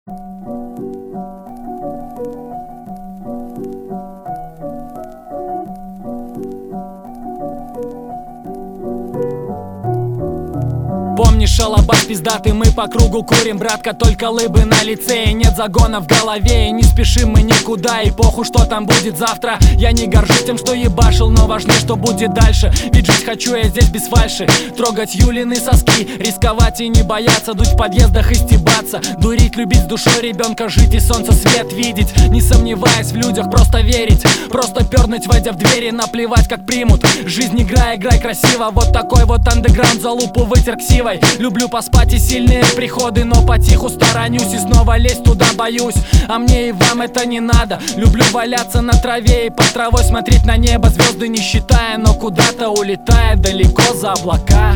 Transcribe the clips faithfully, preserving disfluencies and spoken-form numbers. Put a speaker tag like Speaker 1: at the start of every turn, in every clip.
Speaker 1: Помнишь, шалабас пиздатый, мы по кругу курим, братка, только лыбы на лице. И нет загона в голове, и не спешим мы никуда. И похуй, что там будет завтра. Я не горжусь тем, что ебашил, но важнее, что будет дальше. Ведь жить хочу я здесь без фальши, трогать Юлины соски, рисковать и не бояться, дуть в подъездах и стебаться, дурить, любить с душой ребенка, жить и солнце свет видеть, не сомневаясь в людях, просто верить, просто пернуть, войдя в двери, наплевать как примут. Жизнь играй, играй красиво, вот такой вот андеграунд, за лупу вытер ксивой. Люблю поспать и сильные приходы, но потиху сторонюсь и снова лезть туда боюсь. А мне и вам это не надо. Люблю валяться на траве и под травой смотреть на небо, звезды не считая, но куда-то улетая далеко за облака.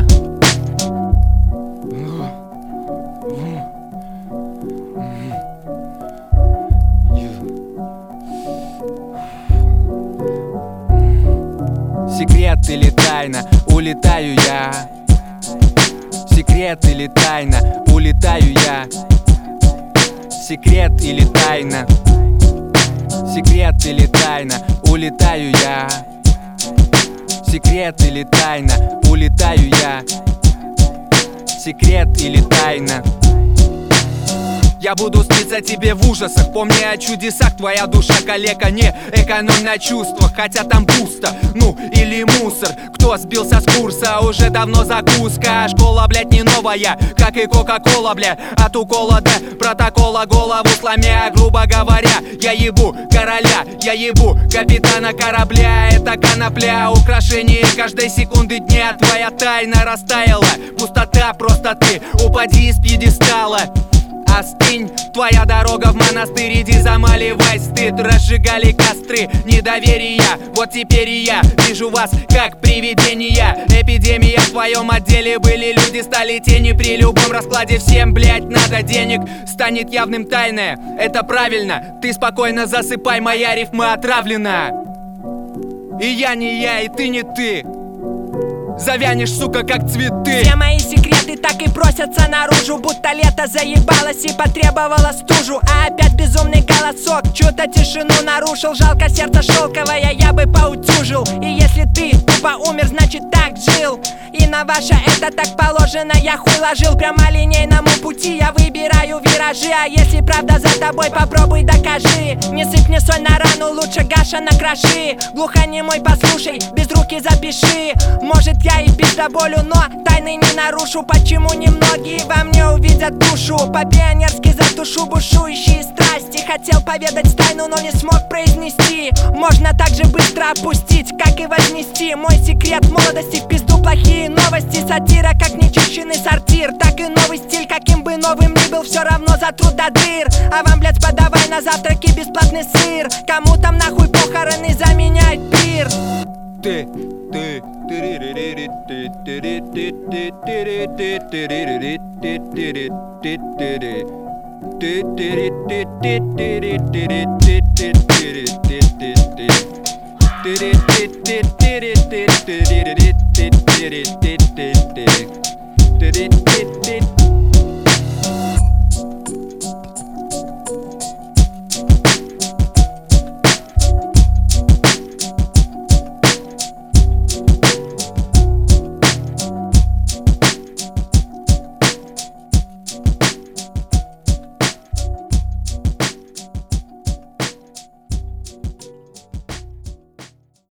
Speaker 2: Секрет или тайна, улетаю я. Секрет или тайна, улетаю я. Секрет или тайна, секрет или тайна, улетаю я. Секрет или тайна, улетаю я. Секрет или тайна. Я буду сниться тебе в ужасах, помни о чудесах. Твоя душа калека, не экономь на чувствах, хотя там пусто, ну или мусор. Кто сбился с курса, уже давно закуска. Школа, блядь, не новая, как и кока-кола, бля. От укола до протокола голову сломя. Грубо говоря, я ебу короля, я ебу капитана корабля. Это конопля, украшение каждой секунды дня. Твоя тайна растаяла, пустота, просто ты упади с пьедестала. Остынь, твоя дорога в монастырь, иди замаливай стыд. Разжигали костры недоверия, вот теперь и я вижу вас как привидения. Эпидемия в твоем отделе, были люди, стали тени. При любом раскладе всем, блять, надо денег. Станет явным тайное, это правильно. Ты спокойно засыпай, моя рифма отравлена. И я не я, и ты не ты. Завянешь, сука, как цветы.
Speaker 3: Все мои секреты так и просятся наружу, будто лето заебалось и потребовало стужу. А опять безумный голосок чью-то тишину нарушил. Жалко, сердце шелковое, я бы поутюжил. И если ты тупо умер, значит так жил. И на ваше это так положено, я хуй ложил. Прямолинейному пути я выбираю виражи. А если правда за тобой, попробуй докажи. Не сыпь мне соль на рану, лучше Гаша накроши. Глухонемой послушай, без руки запиши. Может я и пиздоболю, но тайны не нарушу. Почему немногие во мне увидят душу? По-пионерски затушу бушующие страсти. Хотел поведать тайну, но не смог произнести. Можно так же быстро опустить, как и вознести. Мой секрет молодости в пизду плохие новости. Сатира, как нечищенный сортир. Так и новый стиль, каким бы новым ни был, все равно затру до дыр. А вам, блядь, подавай на завтраки бесплатный сыр. Кому там нахуй похороны заменяет пир?
Speaker 2: Ты, ты, ты,